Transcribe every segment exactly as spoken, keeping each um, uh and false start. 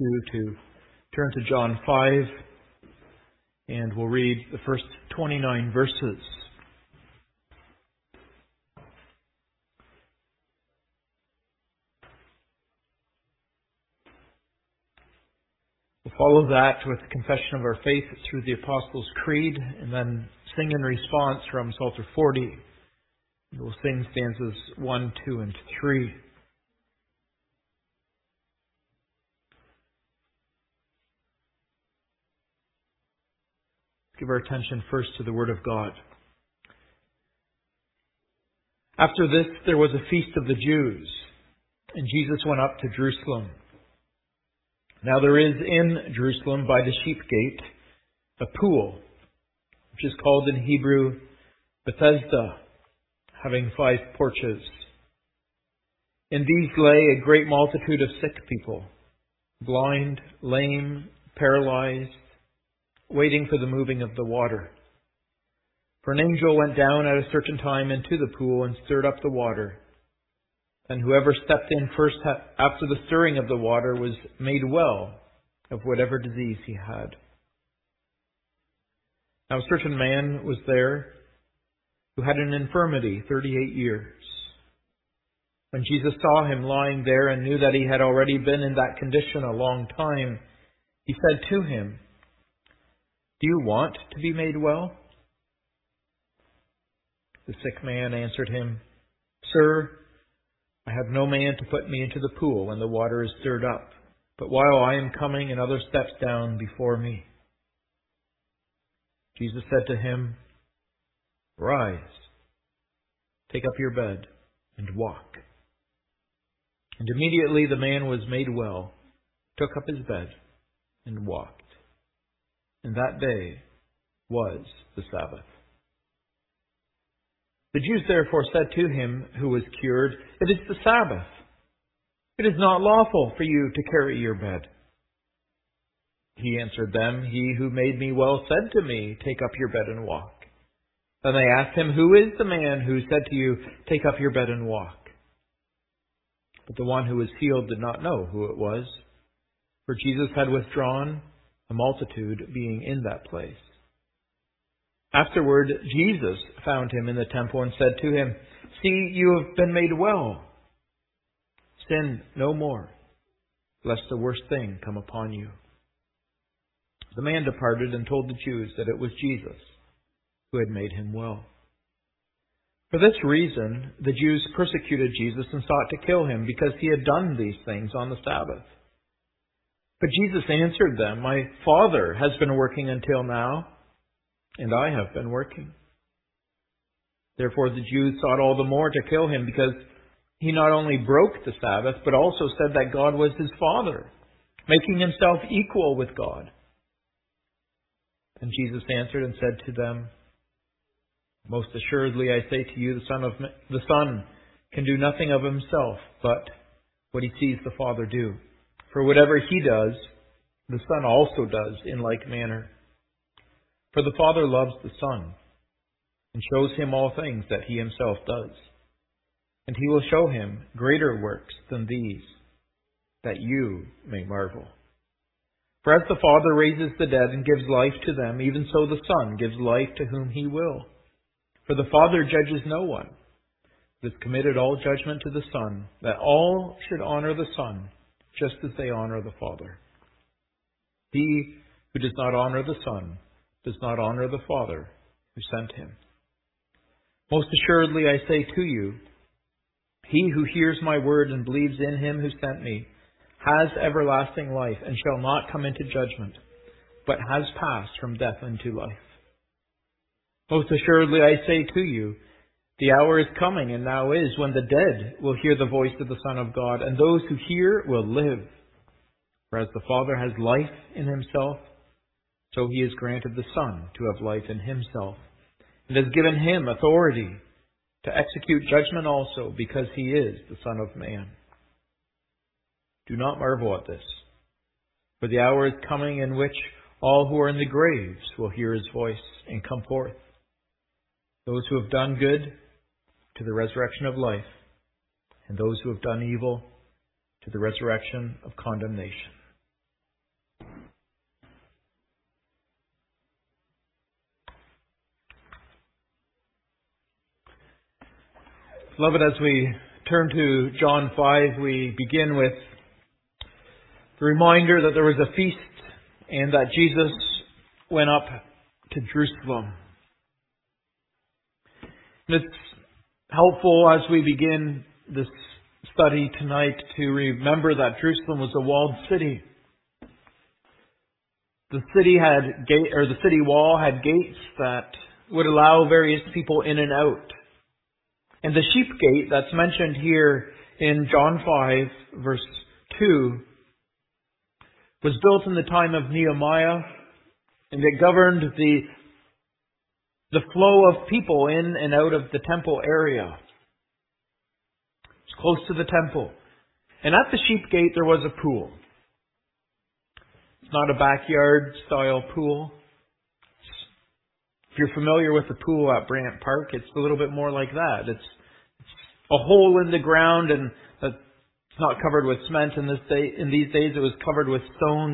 you to turn to John five, and we'll read the first twenty-nine verses. We'll follow that with the confession of our faith through the Apostles' Creed, and then sing in response from Psalter forty. We'll sing stanzas one, two, and three. Give our attention first to the Word of God. After this, there was a feast of the Jews, and Jesus went up to Jerusalem. Now there is in Jerusalem by the sheep gate a pool, which is called in Hebrew Bethesda, having five porches. In these lay a great multitude of sick people, blind, lame, paralyzed, waiting for the moving of the water. For an angel went down at a certain time into the pool and stirred up the water. And whoever stepped in first after the stirring of the water was made well of whatever disease he had. Now a certain man was there who had an infirmity thirty-eight years. When Jesus saw him lying there and knew that he had already been in that condition a long time, he said to him, "Do you want to be made well?" The sick man answered him, "Sir, I have no man to put me into the pool when the water is stirred up, but while I am coming, another steps down before me." Jesus said to him, "Rise, take up your bed, and walk." And immediately the man was made well, took up his bed, and walked. And that day was the Sabbath. The Jews therefore said to him who was cured, "It is the Sabbath. It is not lawful for you to carry your bed." He answered them, "He who made me well said to me, 'Take up your bed and walk.'" Then they asked him, "Who is the man who said to you, 'Take up your bed and walk'?" But the one who was healed did not know who it was, for Jesus had withdrawn, a multitude being in that place. Afterward, Jesus found him in the temple and said to him, "See, you have been made well. Sin no more, lest the worst thing come upon you." The man departed and told the Jews that it was Jesus who had made him well. For this reason, the Jews persecuted Jesus and sought to kill him, because he had done these things on the Sabbath. But Jesus answered them, "My Father has been working until now, and I have been working." Therefore the Jews sought all the more to kill him, because he not only broke the Sabbath, but also said that God was his Father, making himself equal with God. And Jesus answered and said to them, "Most assuredly I say to you, the Son of the Son can do nothing of himself, but what he sees the Father do. For whatever he does, the Son also does in like manner. For the Father loves the Son, and shows him all things that he himself does. And he will show him greater works than these, that you may marvel. For as the Father raises the dead and gives life to them, even so the Son gives life to whom he will. For the Father judges no one, but has committed all judgment to the Son, that all should honor the Son, just as they honor the Father. He who does not honor the Son does not honor the Father who sent him. Most assuredly I say to you, he who hears my word and believes in him who sent me has everlasting life, and shall not come into judgment, but has passed from death into life. Most assuredly I say to you, the hour is coming, and now is, when the dead will hear the voice of the Son of God, and those who hear will live. For as the Father has life in himself, so he has granted the Son to have life in himself, and has given him authority to execute judgment also, because he is the Son of Man. Do not marvel at this, for the hour is coming in which all who are in the graves will hear his voice and come forth. Those who have done good, to the resurrection of life, and those who have done evil, to the resurrection of condemnation. Beloved, as we turn to John five, we begin with the reminder that there was a feast and that Jesus went up to Jerusalem. And it's helpful as we begin this study tonight to remember that Jerusalem was a walled city. The city had gate, or the city wall had gates that would allow various people in and out. And the sheep gate that's mentioned here in John five, verse two, was built in the time of Nehemiah, and it governed the, the flow of people in and out of the temple area. It's close to the temple. And at the sheep gate there was a pool. It's not a backyard style pool. If you're familiar with the pool at Brant Park, it's a little bit more like that. It's, it's a hole in the ground, and it's not covered with cement in this day. In these days, it was covered with stones.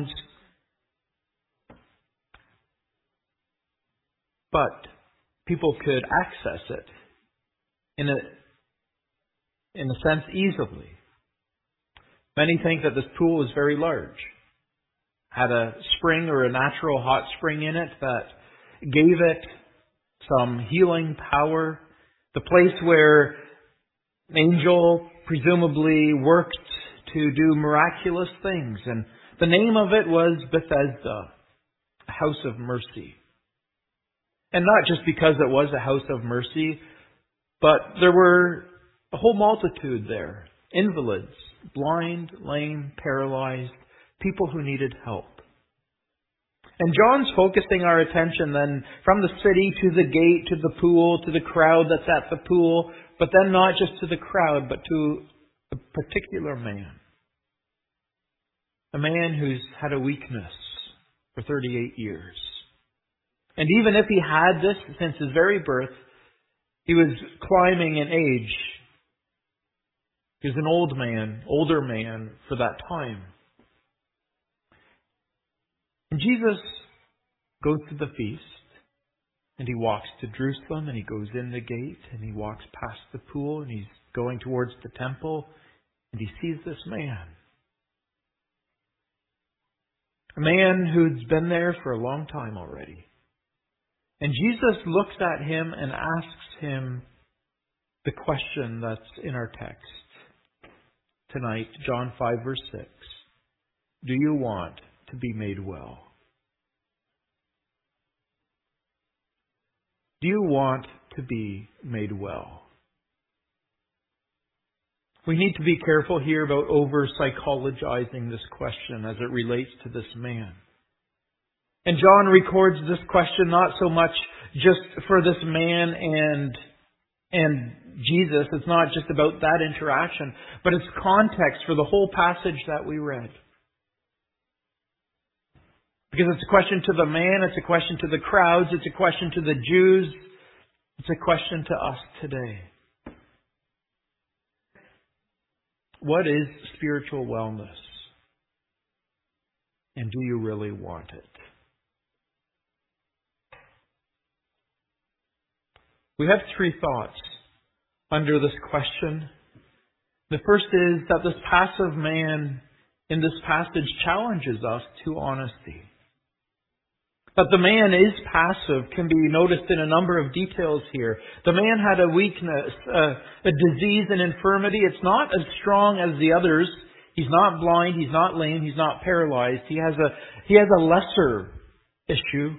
But people could access it in a in a sense easily. Many think that this pool is very large, had a spring or a natural hot spring in it that gave it some healing power. The place where an angel presumably worked to do miraculous things. And the name of it was Bethesda, a house of mercy. And not just because it was a house of mercy, but there were a whole multitude there. Invalids, blind, lame, paralyzed, people who needed help. And John's focusing our attention then from the city to the gate, to the pool, to the crowd that's at the pool, but then not just to the crowd, but to a particular man. A man who's had a weakness for thirty-eight years. And even if he had this since his very birth, he was climbing in age. He was an old man, older man for that time. And Jesus goes to the feast, and he walks to Jerusalem, and he goes in the gate, and he walks past the pool, and he's going towards the temple, and he sees this man. A man who's been there for a long time already. And Jesus looks at him and asks him the question that's in our text tonight, John five, verse six. Do you want to be made well? Do you want to be made well? We need to be careful here about over-psychologizing this question as it relates to this man. And John records this question not so much just for this man and, and Jesus. It's not just about that interaction, but it's context for the whole passage that we read. Because it's a question to the man, it's a question to the crowds, it's a question to the Jews, it's a question to us today. What is spiritual wellness? And do you really want it? We have three thoughts under this question. The first is that this passive man in this passage challenges us to honesty. That the man is passive can be noticed in a number of details here. The man had a weakness, a, a disease, an infirmity. It's not as strong as the others. He's not blind, he's not lame, he's not paralyzed. He has a he has a lesser issue.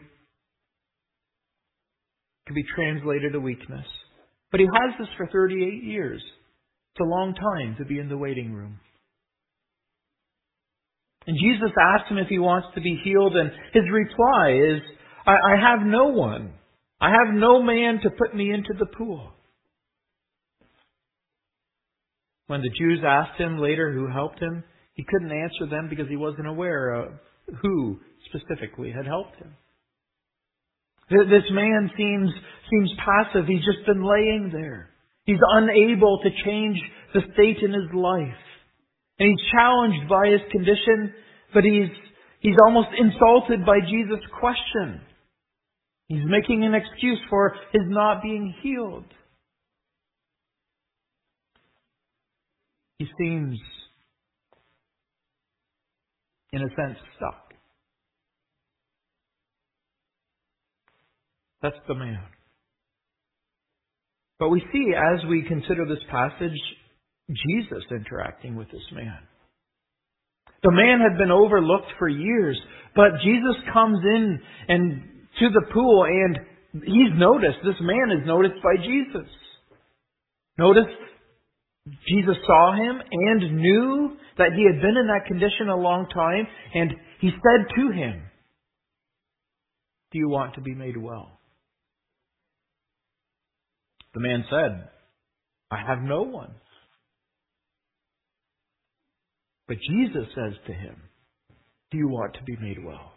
Could be translated a weakness. But he has this for thirty-eight years. It's a long time to be in the waiting room. And Jesus asks him if he wants to be healed, and his reply is, I, I have no one. I have no man to put me into the pool. When the Jews asked him later who helped him, he couldn't answer them because he wasn't aware of who specifically had helped him. This man seems seems passive. He's just been laying there. He's unable to change the state in his life. And he's challenged by his condition, but he's he's almost insulted by Jesus' question. He's making an excuse for his not being healed. He seems, in a sense, stuck. That's the man. But we see, as we consider this passage, Jesus interacting with this man. The man had been overlooked for years, but Jesus comes in and to the pool, and he's noticed. This man is noticed by Jesus. Notice, Jesus saw him and knew that he had been in that condition a long time, and he said to him, "Do you want to be made well?" The man said, "I have no one." But Jesus says to him, "Do you want to be made well?"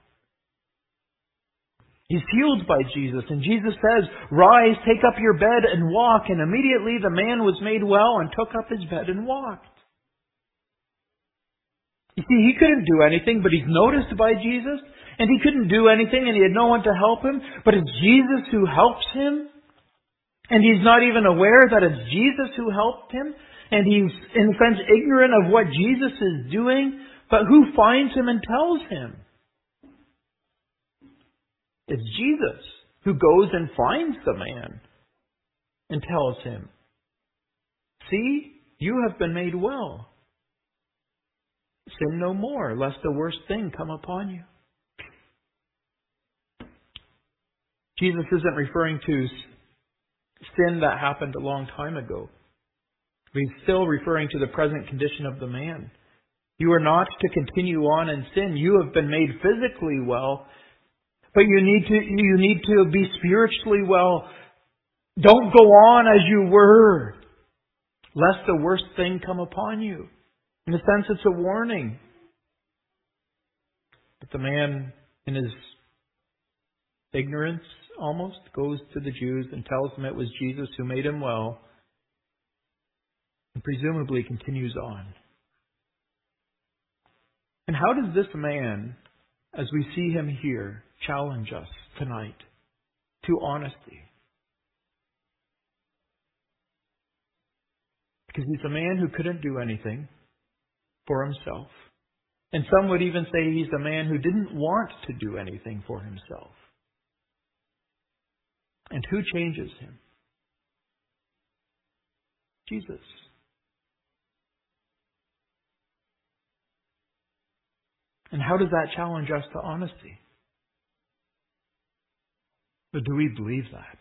He's healed by Jesus, and Jesus says, "Rise, take up your bed and walk." And immediately the man was made well and took up his bed and walked. You see, he couldn't do anything, but he's noticed by Jesus, and he couldn't do anything, and he had no one to help him, but it's Jesus who helps him, and he's not even aware that it's Jesus who helped him. And he's, in a sense, ignorant of what Jesus is doing. But who finds him and tells him? It's Jesus who goes and finds the man and tells him, "See, you have been made well. Sin no more, lest the worst thing come upon you." Jesus isn't referring to sin that happened a long time ago. He's still referring to the present condition of the man. You are not to continue on in sin. You have been made physically well, but you need to you need to be spiritually well. Don't go on as you were, lest the worst thing come upon you. In a sense, it's a warning. But the man, in his ignorance almost, goes to the Jews and tells them it was Jesus who made him well, and presumably continues on. And how does this man, as we see him here, challenge us tonight to honesty? Because he's a man who couldn't do anything for himself. And some would even say he's a man who didn't want to do anything for himself. And who changes him? Jesus. And how does that challenge us to honesty? But do we believe that?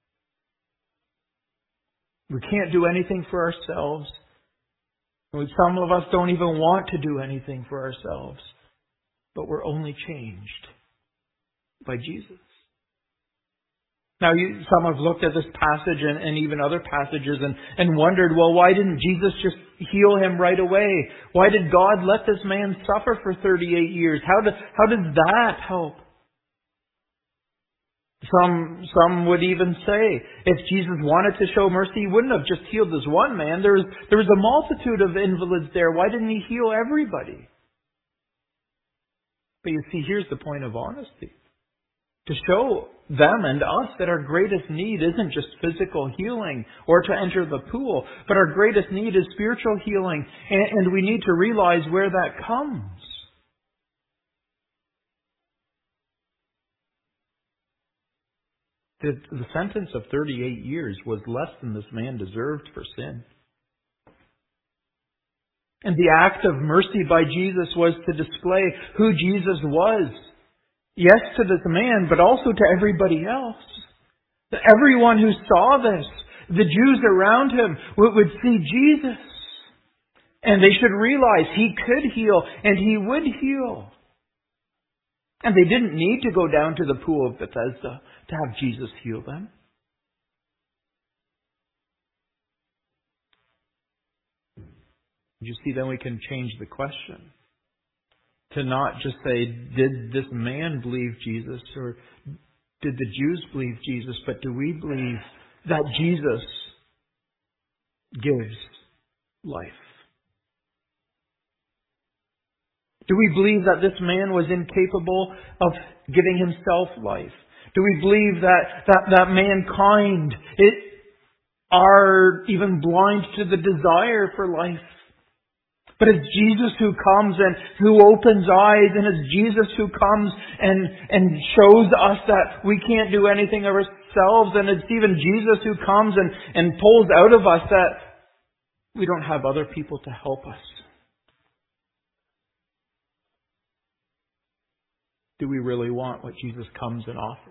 We can't do anything for ourselves. Some of us don't even want to do anything for ourselves. But we're only changed by Jesus. Now, you, some have looked at this passage and, and even other passages and, and wondered, well, why didn't Jesus just heal him right away? Why did God let this man suffer for thirty-eight years? How did, how did that help? Some, some would even say, if Jesus wanted to show mercy, he wouldn't have just healed this one man. There was, there was a multitude of invalids there. Why didn't he heal everybody? But you see, here's the point of honesty. To show them and us that our greatest need isn't just physical healing or to enter the pool, but our greatest need is spiritual healing, and, and we need to realize where that comes. The, the sentence of thirty-eight years was less than this man deserved for sin. And the act of mercy by Jesus was to display who Jesus was. Yes, to this man, but also to everybody else. Everyone who saw this, the Jews around him, would see Jesus. And they should realize he could heal, and he would heal. And they didn't need to go down to the pool of Bethesda to have Jesus heal them. You see, then we can change the question. To not just say, did this man believe Jesus, or did the Jews believe Jesus, but do we believe that Jesus gives life? Do we believe that this man was incapable of giving himself life? Do we believe that that, that mankind it, are even blind to the desire for life? But it's Jesus who comes and who opens eyes, and it's Jesus who comes and, and shows us that we can't do anything of ourselves, and it's even Jesus who comes and, and pulls out of us that we don't have other people to help us. Do we really want what Jesus comes and offers?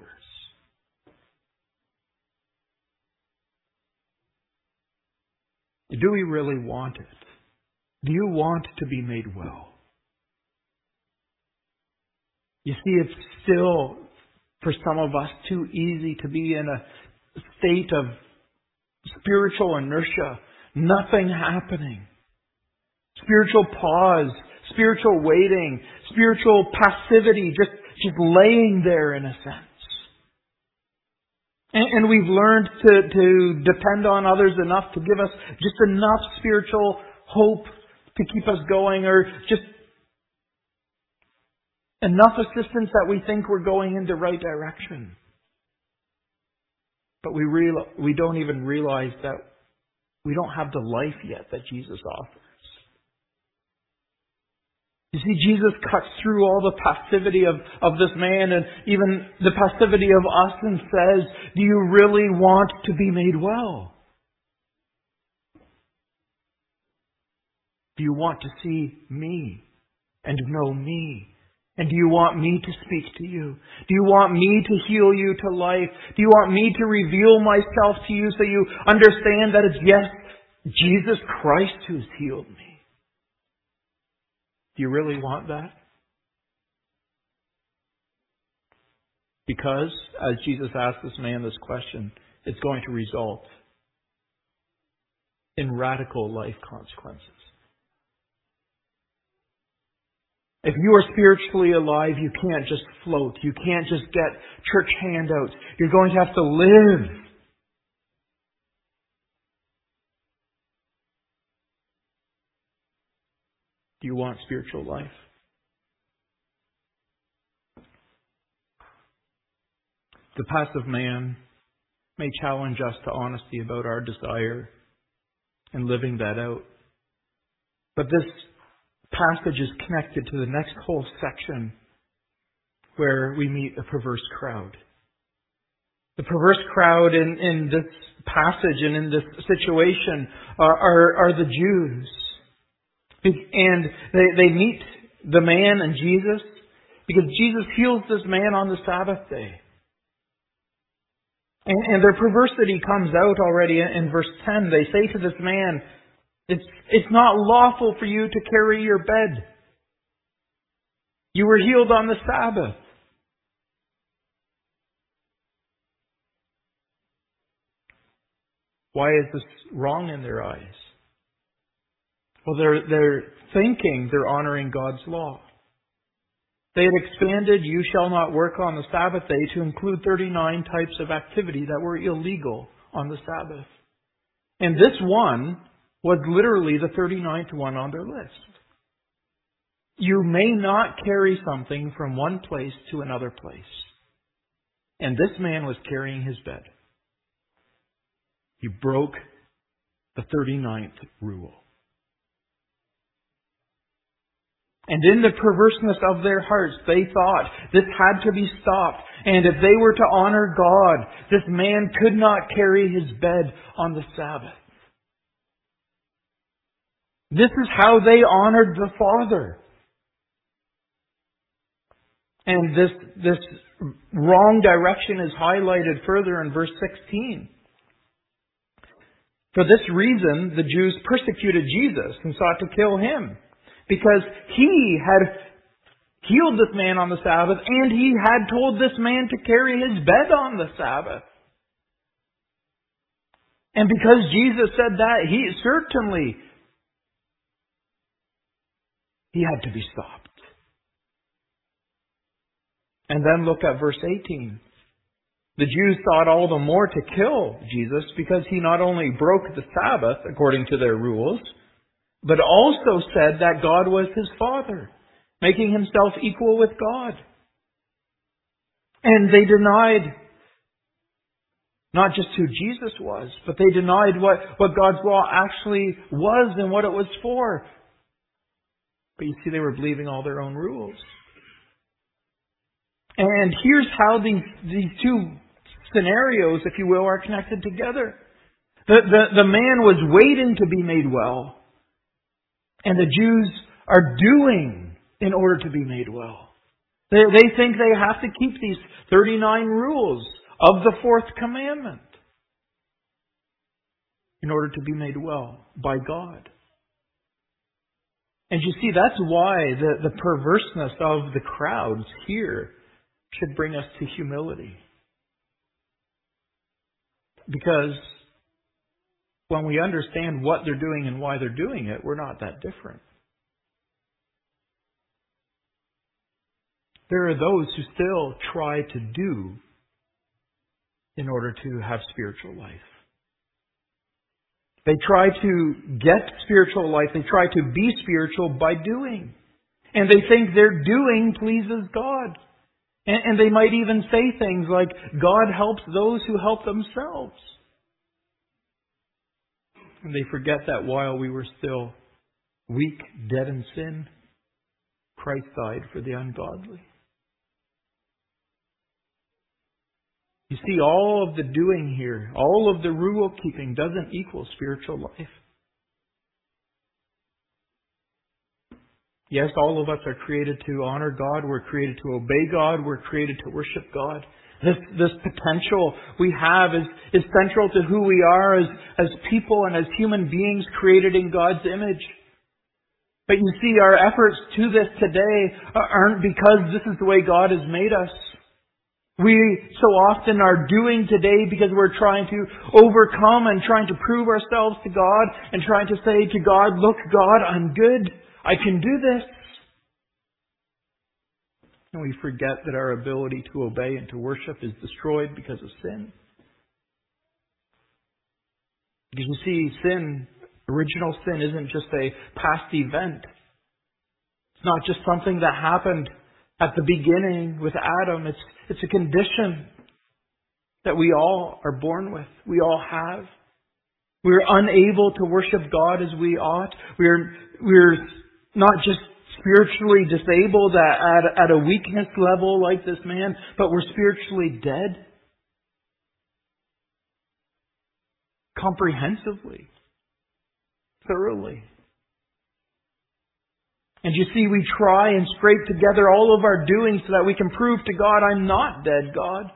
Do we really want it? Do you want to be made well? You see, it's still, for some of us, too easy to be in a state of spiritual inertia, nothing happening. Spiritual pause, spiritual waiting, spiritual passivity, just, just laying there in a sense. And, and we've learned to, to depend on others enough to give us just enough spiritual hope to keep us going, or just enough assistance that we think we're going in the right direction. But we real, we don't even realize that we don't have the life yet that Jesus offers. You see, Jesus cuts through all the passivity of, of this man and even the passivity of us and says, do you really want to be made well? Do you want to see me and know me? And do you want me to speak to you? Do you want me to heal you to life? Do you want me to reveal myself to you so you understand that it's, yes, Jesus Christ who's healed me? Do you really want that? Because, as Jesus asked this man this question, it's going to result in radical life consequences. If you are spiritually alive, you can't just float. You can't just get church handouts. You're going to have to live. Do you want spiritual life? The passive man may challenge us to honesty about our desire and living that out. But this passage is connected to the next whole section where we meet a perverse crowd. The perverse crowd in, in this passage and in this situation are, are, are the Jews. And they, they meet the man and Jesus because Jesus heals this man on the Sabbath day. And, and their perversity comes out already in verse ten. They say to this man, It's, it's not lawful for you to carry your bed. You were healed on the Sabbath. Why is this wrong in their eyes? Well, they're, they're thinking they're honoring God's law. They had expanded, you shall not work on the Sabbath day, to include thirty-nine types of activity that were illegal on the Sabbath. And this one was literally the thirty-ninth one on their list. You may not carry something from one place to another place. And this man was carrying his bed. He broke the thirty-ninth rule. And in the perverseness of their hearts, they thought this had to be stopped. And if they were to honor God, this man could not carry his bed on the Sabbath. This is how they honored the Father. And this, this wrong direction is highlighted further in verse sixteen. For this reason, the Jews persecuted Jesus and sought to kill him, because he had healed this man on the Sabbath and he had told this man to carry his bed on the Sabbath. And because Jesus said that, he certainly he had to be stopped. And then look at verse eighteen. The Jews thought all the more to kill Jesus because he not only broke the Sabbath according to their rules, but also said that God was his Father, making himself equal with God. And they denied not just who Jesus was, but they denied what, what God's law actually was and what it was for. But you see, they were believing all their own rules. And here's how these, these two scenarios, if you will, are connected together. The, the, the man was waiting to be made well. And the Jews are doing in order to be made well. They, they think they have to keep these thirty-nine rules of the fourth commandment in order to be made well by God. And you see, that's why the, the perverseness of the crowds here should bring us to humility. Because when we understand what they're doing and why they're doing it, we're not that different. There are those who still try to do in order to have spiritual life. They try to get spiritual life. They try to be spiritual by doing. And they think their doing pleases God. And, and they might even say things like, God helps those who help themselves. And they forget that while we were still weak, dead in sin, Christ died for the ungodly. You see, all of the doing here, all of the rule keeping doesn't equal spiritual life. Yes, all of us are created to honor God. We're created to obey God. We're created to worship God. This, this potential we have is, is central to who we are as, as people and as human beings created in God's image. But you see, our efforts to this today aren't because this is the way God has made us. We so often are doing today because we're trying to overcome and trying to prove ourselves to God and trying to say to God, look, God, I'm good. I can do this. And we forget that our ability to obey and to worship is destroyed because of sin. Because you see, sin, original sin, isn't just a past event. It's not just something that happened at the beginning with Adam. It's, it's a condition that we all are born with. We all have. We're unable to worship God as we ought. We're, we're not just spiritually disabled at, at, at a weakness level like this man, but we're spiritually dead. Comprehensively. Thoroughly. And you see, we try and scrape together all of our doing so that we can prove to God, I'm not dead, God.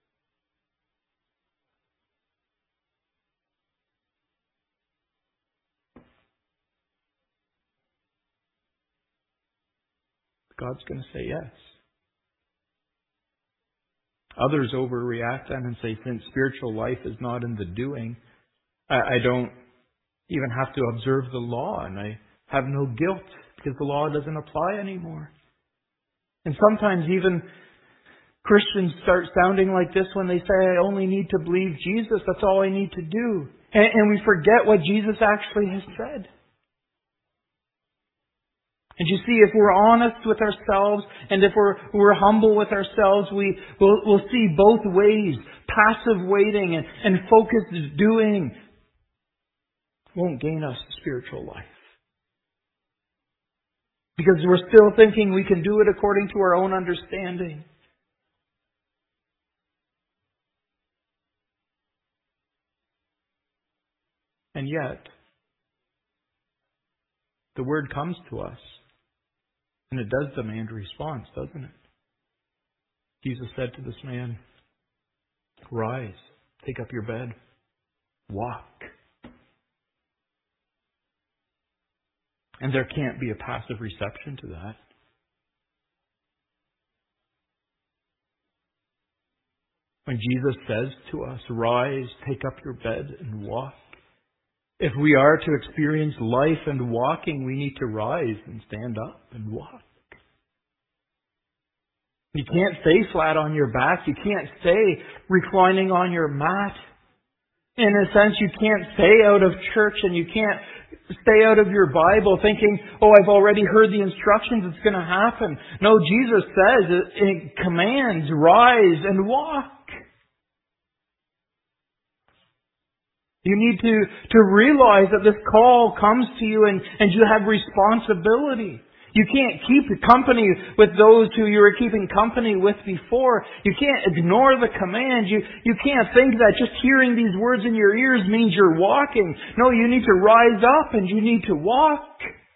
God's going to say yes. Others overreact then and say, since spiritual life is not in the doing, I, I don't even have to observe the law and I have no guilt because the law doesn't apply anymore. And sometimes even Christians start sounding like this when they say, I only need to believe Jesus. That's all I need to do. And, and we forget what Jesus actually has said. And you see, if we're honest with ourselves and if we're, we're humble with ourselves, we, we'll, we'll see both ways. Passive waiting and, and focused doing won't gain us spiritual life. Because we're still thinking we can do it according to our own understanding. And yet, the word comes to us. And it does demand a response, doesn't it? Jesus said to this man, rise, take up your bed, walk. And there can't be a passive reception to that. When Jesus says to us, rise, take up your bed and walk. If we are to experience life and walking, we need to rise and stand up and walk. You can't stay flat on your back. You can't stay reclining on your mat. In a sense, you can't stay out of church and you can't stay out of your Bible thinking, oh, I've already heard the instructions, it's going to happen. No, Jesus says, it commands, rise and walk. You need to, to realize that this call comes to you and, and you have responsibility. You can't keep company with those who you were keeping company with before. You can't ignore the command. You, you can't think that just hearing these words in your ears means you're walking. No, you need to rise up and you need to walk.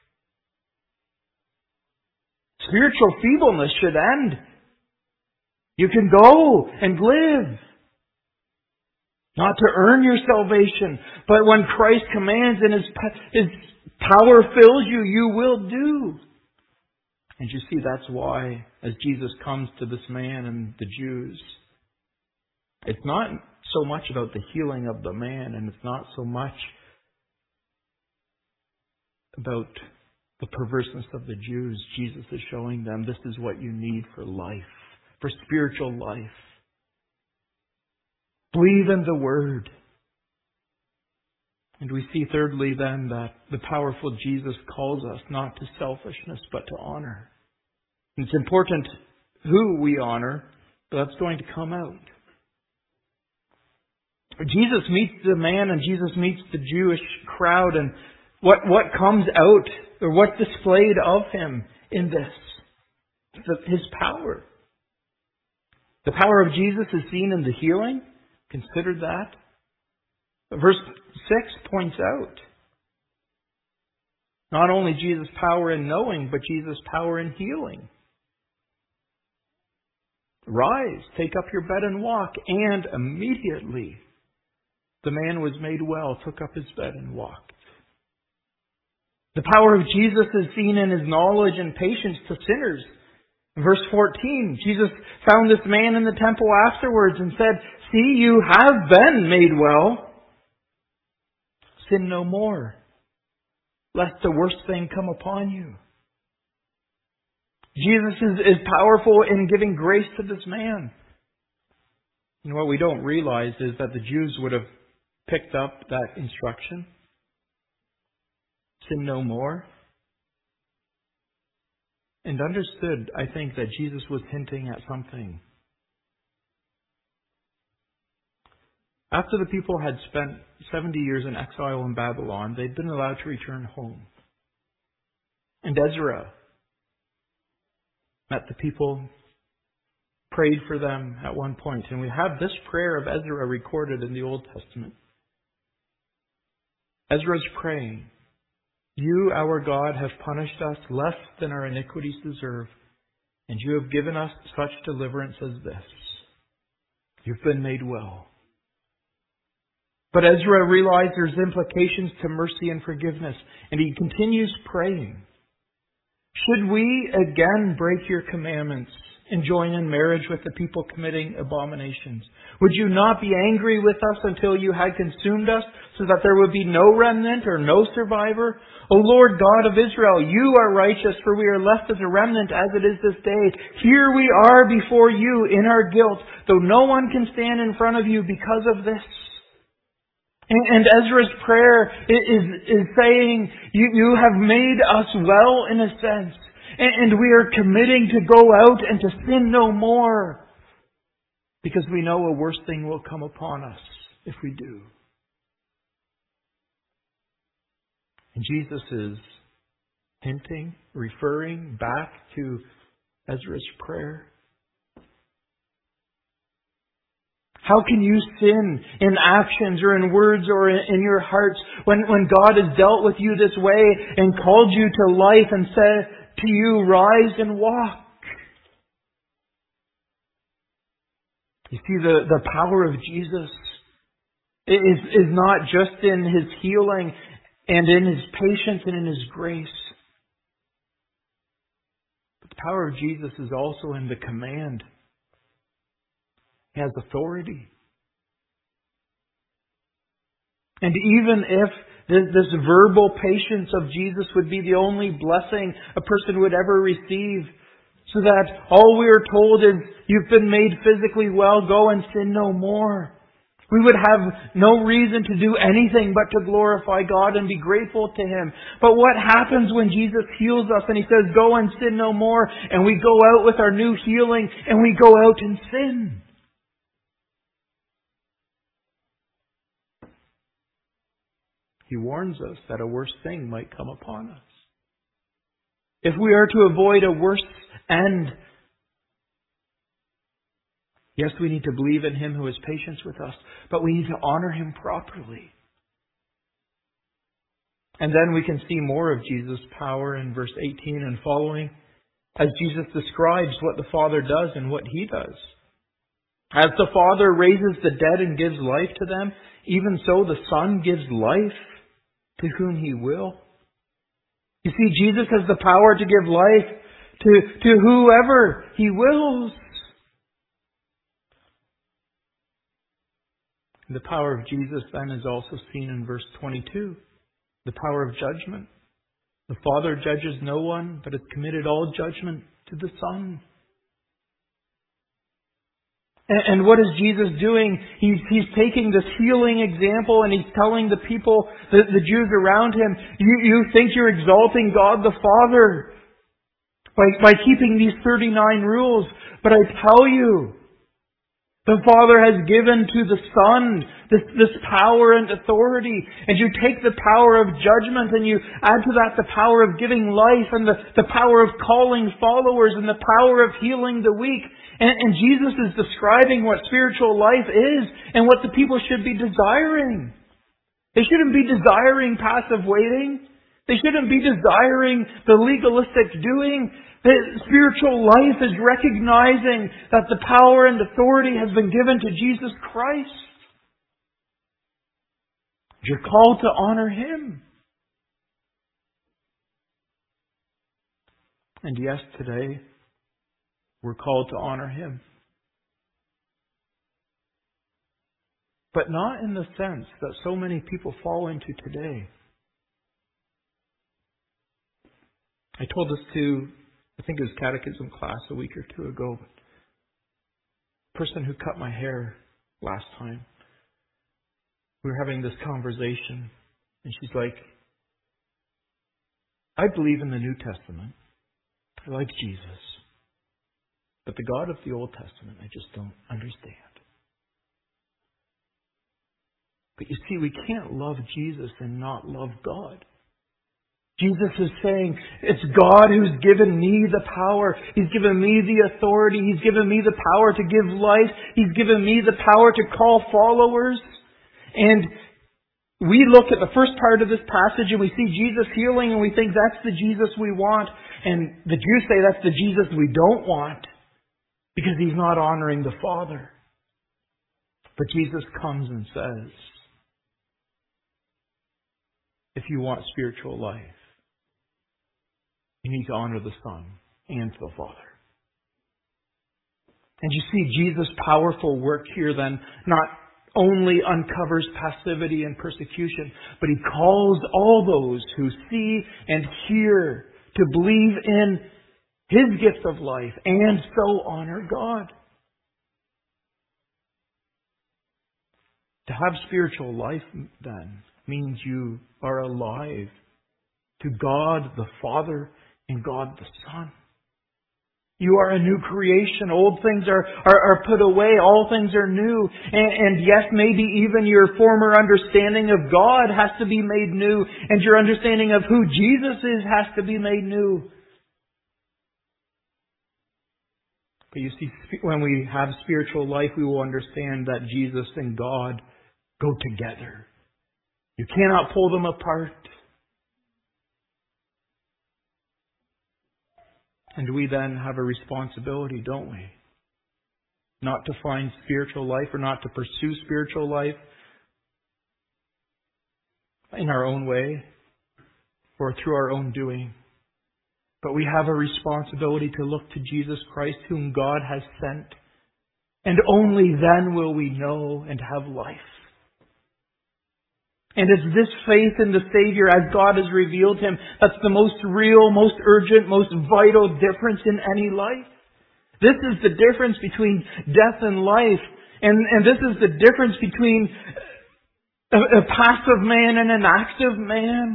Spiritual feebleness should end. You can go and live. Not to earn your salvation, but when Christ commands and His, His power fills you, you will do. And you see, that's why, as Jesus comes to this man and the Jews, it's not so much about the healing of the man, and it's not so much about the perverseness of the Jews. Jesus is showing them this is what you need for life, for spiritual life. Believe in the Word. And we see thirdly then that the powerful Jesus calls us not to selfishness but to honor. And it's important who we honor, but that's going to come out. Jesus meets the man and Jesus meets the Jewish crowd, and what, what comes out or what's displayed of Him in this? The, His power. The power of Jesus is seen in the healing. Consider that. Verse six points out not only Jesus' power in knowing, but Jesus' power in healing. Rise, take up your bed and walk. And immediately the man was made well, took up his bed and walked. The power of Jesus is seen in His knowledge and patience to sinners. In verse fourteen, Jesus found this man in the temple afterwards and said, "See, you have been made well. Sin no more, lest the worst thing come upon you." Jesus is, is powerful in giving grace to this man. And what we don't realize is that the Jews would have picked up that instruction. Sin no more. And understood, I think, that Jesus was hinting at something. After the people had spent seventy years in exile in Babylon, they'd been allowed to return home. And Ezra met the people, prayed for them at one point. And we have this prayer of Ezra recorded in the Old Testament. Ezra's praying, "You, our God, have punished us less than our iniquities deserve, and you have given us such deliverance as this. You've been made well." But Ezra realized there's implications to mercy and forgiveness, and he continues praying. "Should we again break your commandments and join in marriage with the people committing abominations? Would you not be angry with us until you had consumed us, so that there would be no remnant or no survivor? O Lord God of Israel, you are righteous, for we are left as a remnant as it is this day. Here we are before you in our guilt, though no one can stand in front of you because of this." And Ezra's prayer is, is saying, you, you have made us well in a sense. And we are committing to go out and to sin no more. Because we know a worse thing will come upon us if we do. And Jesus is hinting, referring back to Ezra's prayer. How can you sin in actions or in words or in your hearts when, when God has dealt with you this way and called you to life and said to you, "Rise and walk"? You see, the, the power of Jesus is, is not just in His healing and in His patience and in His grace. But the power of Jesus is also in the command. He has authority. And even if this, this verbal patience of Jesus would be the only blessing a person would ever receive, so that all we are told is, "You've been made physically well, go and sin no more," we would have no reason to do anything but to glorify God and be grateful to Him. But what happens when Jesus heals us and He says, "Go and sin no more," and we go out with our new healing and we go out and sin? He warns us that a worse thing might come upon us. if we are to avoid a worse end, yes, we need to believe in Him who has patience with us, but we need to honor Him properly. And then we can see more of Jesus' power in verse eighteen and following, as Jesus describes what the Father does and what He does. As the Father raises the dead and gives life to them, even so the Son gives life to whom He will. You see, Jesus has the power to give life to, to whoever He wills. The power of Jesus then is also seen in verse twenty-two. The power of judgment. The Father judges no one, but has committed all judgment to the Son. And, and what is Jesus doing? He's, he's taking this healing example and He's telling the people, the, the Jews around Him, you, you think you're exalting God the Father by, by keeping these thirty-nine rules. But I tell you, the Father has given to the Son this, this power and authority. And you take the power of judgment and you add to that the power of giving life and the, the power of calling followers and the power of healing the weak. And, and Jesus is describing what spiritual life is and what the people should be desiring. They shouldn't be desiring passive waiting. They shouldn't be desiring the legalistic doing. The spiritual life is recognizing that the power and authority has been given to Jesus Christ. You're called to honor Him. And yes, today, we're called to honor Him. But not in the sense that so many people fall into today. I told this to, I think it was catechism class a week or two ago. The person who cut my hair last time, we were having this conversation, and she's like, I believe in the New Testament. I like Jesus. But the God of the Old Testament, I just don't understand. But you see, we can't love Jesus and not love God. Jesus is saying, it's God who's given me the power. He's given me the authority. He's given me the power to give life. He's given me the power to call followers. And we look at the first part of this passage and we see Jesus healing and we think that's the Jesus we want. And the Jews say that's the Jesus we don't want because He's not honoring the Father. But Jesus comes and says, if you want spiritual life, you need to honor the Son and the Father. And you see Jesus' powerful work here then not only uncovers passivity and persecution, but He calls all those who see and hear to believe in His gift of life and so honor God. To have spiritual life then means you are alive to God the Father and God the Son. You are a new creation. Old things are, are, are put away. All things are new. And, and yes, maybe even your former understanding of God has to be made new. And your understanding of who Jesus is has to be made new. But you see, when we have spiritual life, we will understand that Jesus and God go together. You cannot pull them apart. And we then have a responsibility, don't we? Not to find spiritual life or not to pursue spiritual life in our own way or through our own doing. But we have a responsibility to look to Jesus Christ, whom God has sent. And only then will we know and have life. And it's this faith in the Savior as God has revealed Him that's the most real, most urgent, most vital difference in any life. This is the difference between death and life. And, and this is the difference between a, a passive man and an active man.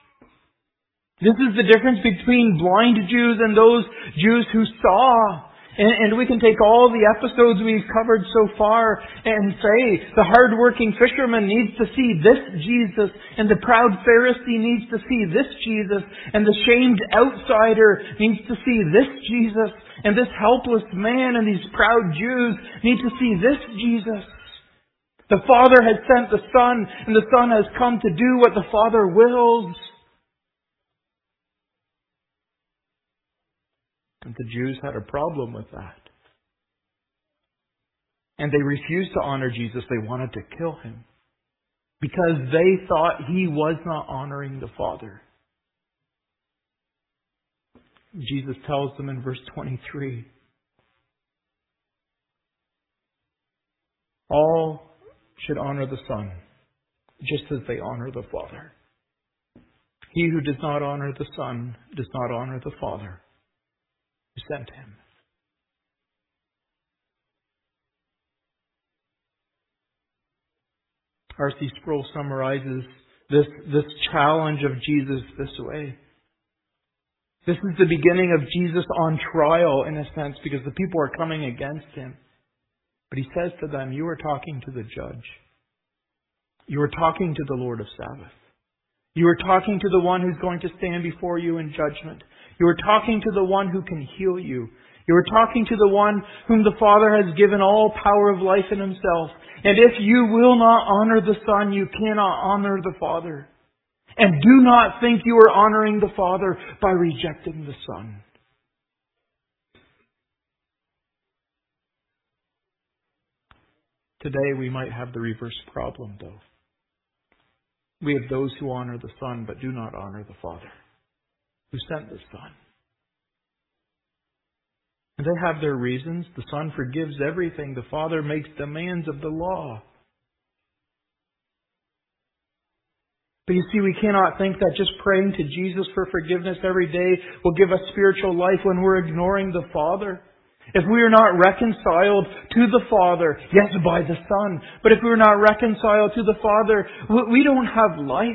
This is the difference between blind Jews and those Jews who saw. And, and we can take all the episodes we've covered so far and say the hard-working fisherman needs to see this Jesus, and the proud Pharisee needs to see this Jesus, and the shamed outsider needs to see this Jesus, and this helpless man and these proud Jews need to see this Jesus. The Father has sent the Son, and the Son has come to do what the Father wills. And the Jews had a problem with that. And they refused to honor Jesus. They wanted to kill Him. Because they thought He was not honoring the Father. Jesus tells them in verse twenty-three, all should honor the Son, just as they honor the Father. He who does not honor the Son does not honor the Father who sent Him. R C Sproul summarizes this, this challenge of Jesus this way. This is the beginning of Jesus on trial, in a sense, because the people are coming against Him. But He says to them, you are talking to the judge. You are talking to the Lord of Sabbath. You are talking to the one who's going to stand before you in judgment. You are talking to the one who can heal you. You are talking to the one whom the Father has given all power of life in Himself. And if you will not honor the Son, you cannot honor the Father. And do not think you are honoring the Father by rejecting the Son. Today we might have the reverse problem, though. We have those who honor the Son but do not honor the Father who sent the Son. And they have their reasons. The Son forgives everything. The Father makes demands of the law. But you see, we cannot think that just praying to Jesus for forgiveness every day will give us spiritual life when we're ignoring the Father. If we are not reconciled to the Father, yes, by the Son, but if we are not reconciled to the Father, we don't have life.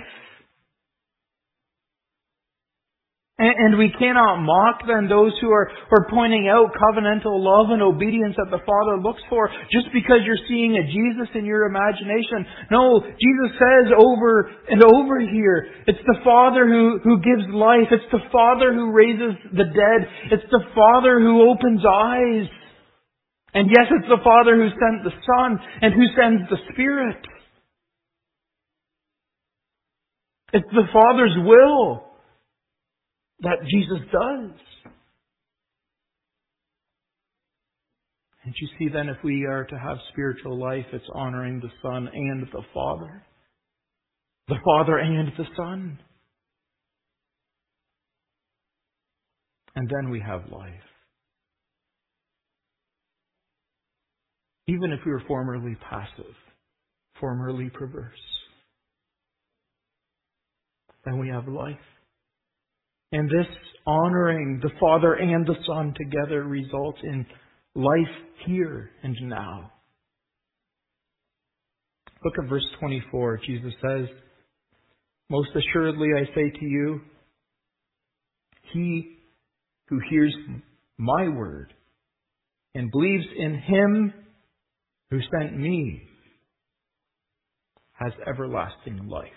And we cannot mock then those who are, who are pointing out covenantal love and obedience that the Father looks for just because you're seeing a Jesus in your imagination. No, Jesus says over and over here, it's the Father who, who gives life. It's the Father who raises the dead. It's the Father who opens eyes. And yes, it's the Father who sent the Son and who sends the Spirit. It's the Father's will that Jesus does. And you see then, if we are to have spiritual life, it's honoring the Son and the Father. The Father and the Son. And then we have life. Even if we were formerly passive, formerly perverse, then we have life. And this honoring the Father and the Son together results in life here and now. Look at verse twenty-four. Jesus says, most assuredly I say to you, he who hears my word and believes in Him who sent me has everlasting life,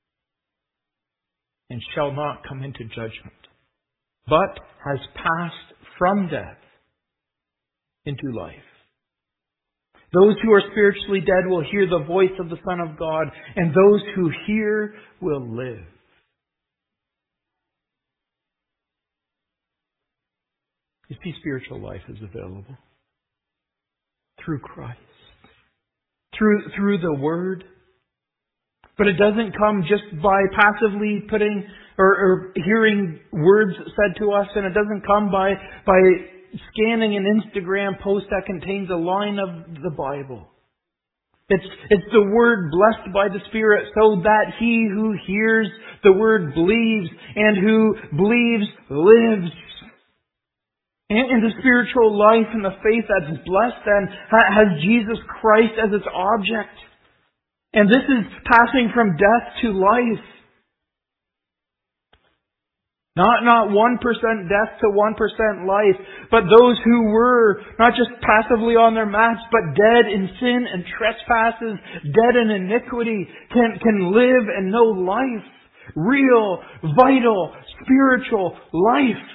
and shall not come into judgment, but has passed from death into life. Those who are spiritually dead will hear the voice of the Son of God, and those who hear will live. You see, spiritual life is available through Christ, through, through the Word. But it doesn't come just by passively putting or, or hearing words said to us, and it doesn't come by by scanning an Instagram post that contains a line of the Bible. It's it's the Word blessed by the Spirit, so that he who hears the Word believes, and who believes lives. And, and the spiritual life and the faith that's blessed then has Jesus Christ as its object. And this is passing from death to life. Not not one percent death to one percent life, but those who were not just passively on their mats, but dead in sin and trespasses, dead in iniquity, can, can live and know life. Real, vital, spiritual life.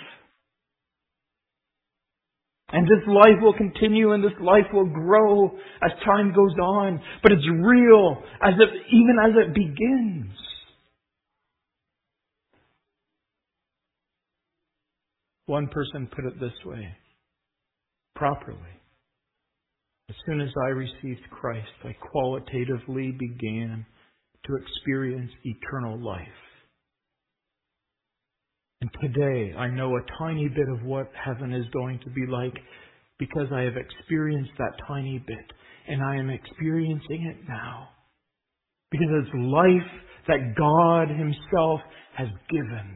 And this life will continue and this life will grow as time goes on. But it's real, as it, even as it begins. One person put it this way, properly. As soon as I received Christ, I qualitatively began to experience eternal life. And today I know a tiny bit of what heaven is going to be like because I have experienced that tiny bit. And I am experiencing it now. Because it's life that God Himself has given.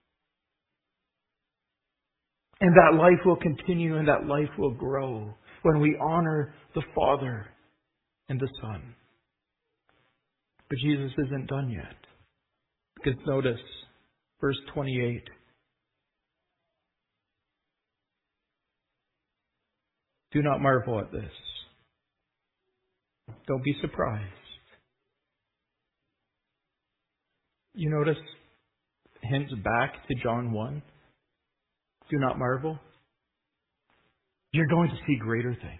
And that life will continue and that life will grow when we honor the Father and the Son. But Jesus isn't done yet. Because notice, verse twenty-eight. Do not marvel at this. Don't be surprised. You notice hints back to John one. Do not marvel. You're going to see greater things.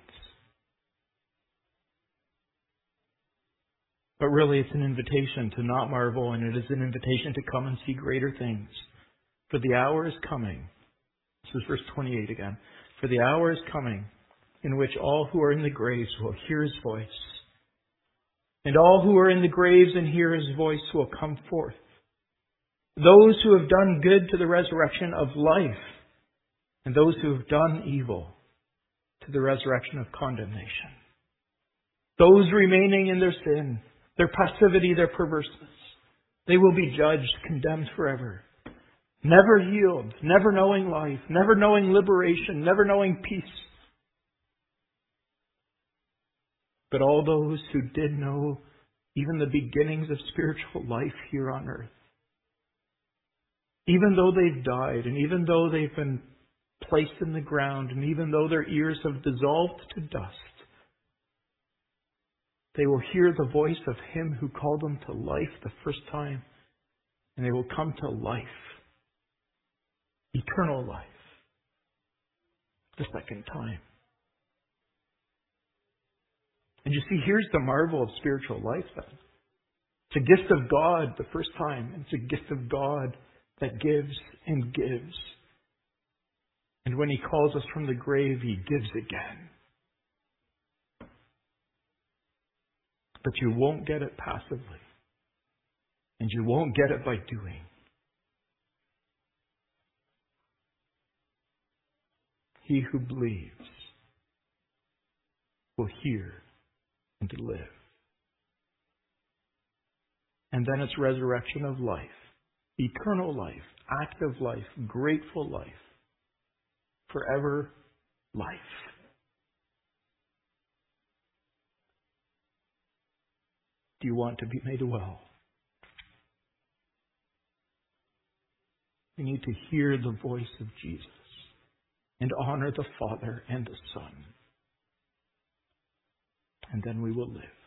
But really it's an invitation to not marvel, and it is an invitation to come and see greater things. For the hour is coming. This is verse twenty-eight again. For the hour is coming in which all who are in the graves will hear His voice. And all who are in the graves and hear His voice will come forth. Those who have done good to the resurrection of life, and those who have done evil to the resurrection of condemnation. Those remaining in their sin, their passivity, their perverseness, they will be judged, condemned forever. Never healed, never knowing life, never knowing liberation, never knowing peace. But all those who did know even the beginnings of spiritual life here on earth, even though they've died, and even though they've been placed in the ground, and even though their ears have dissolved to dust, they will hear the voice of Him who called them to life the first time, and they will come to life, eternal life, the second time. And you see, here's the marvel of spiritual life then. It's a gift of God the first time. It's a gift of God that gives and gives. And when He calls us from the grave, He gives again. But you won't get it passively. And you won't get it by doing. He who believes will hear and live. And then it's resurrection of life, eternal life, active life, grateful life, forever life. Do you want to be made well? You need to hear the voice of Jesus and honor the Father and the Son. And then we will live.